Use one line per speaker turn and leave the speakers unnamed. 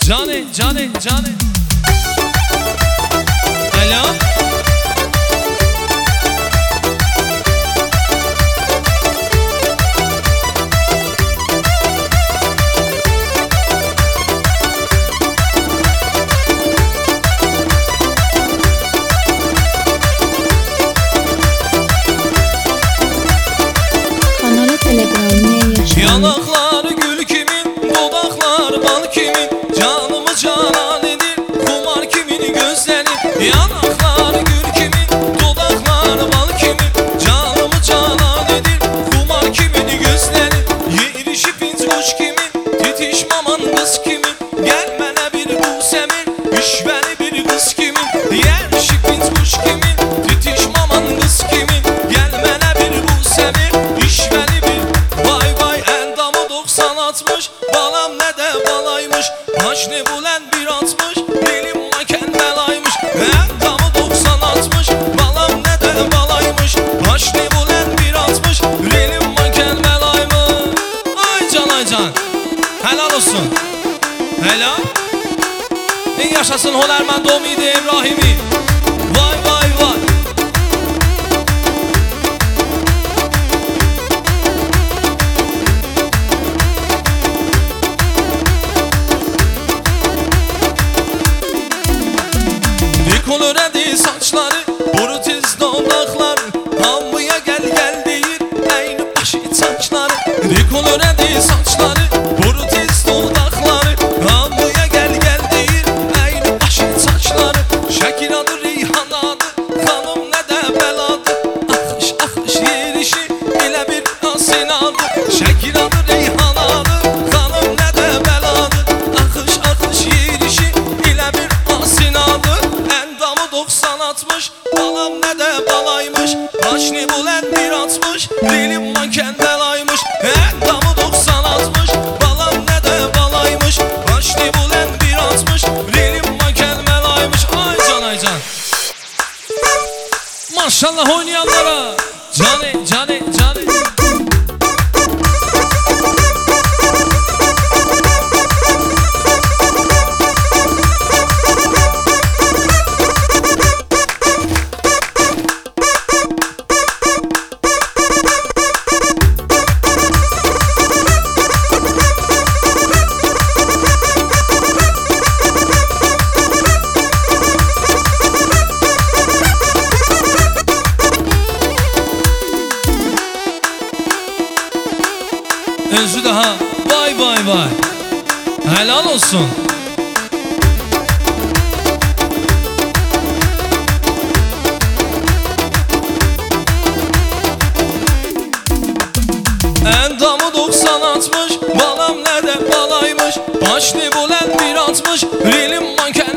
Cane, cane, cane. Alo.
Kanalı Telegram'ı yaşayan
Yanaklar gül kimin, dudaklar bal kimin, canımı canan edir, kumar kimin gözleri. Yanaklar gül kimin, dudaklar bal kimin, canımı canan edir, kumar kimin gözleri. Yerişi pinç kuş kimin, titiş maman kız kimin, gelmene bir bu semin, işveli bir kız kimin. Yerişi pinç kuş kimin, titiş maman kız kimin, gelmene bir bu semin, işveli bir. Vay vay endamı 90-60, balam ne de balaymış, haşni bulen 1.60, benim maken belaymış. Endamı 90-60, balam ne de balaymış, haşni bulen 1.60, benim maken belaymış. Ay can ay can, helal olsun. Helal. Yaşasın Honerman Domidi İbrahimi. Vay vay vay. Koloredi saçları, boru tiz dodakları, hamıya gel gel deyir, eyni başı saçları. Koloredi saçları, boru tiz dodakları, hamıya gel gel deyir, eyni başı saçları. Şekil adı Reyhan adı, hanım ne de beladı, akış akış yerişi ile bir asin adı. Şekil adı Reyhan adı, hanım ne de beladı, akış akış yerişi ile bir asin adı. Endamı 90-60, balam ne de balaymış, haşni bulen 1.60, dilim maken belaymış. Endamı 90-60, balam ne de balaymış, haşni bulen 1.60, dilim maken belaymış. Ay can ay can. Maşallah oynayanlara. Cane cane cane. Özü daha vay vay vay. Helal olsun. Endamı 90-60, balam ne de balaymış, haşni bulen 1.60, rilim manken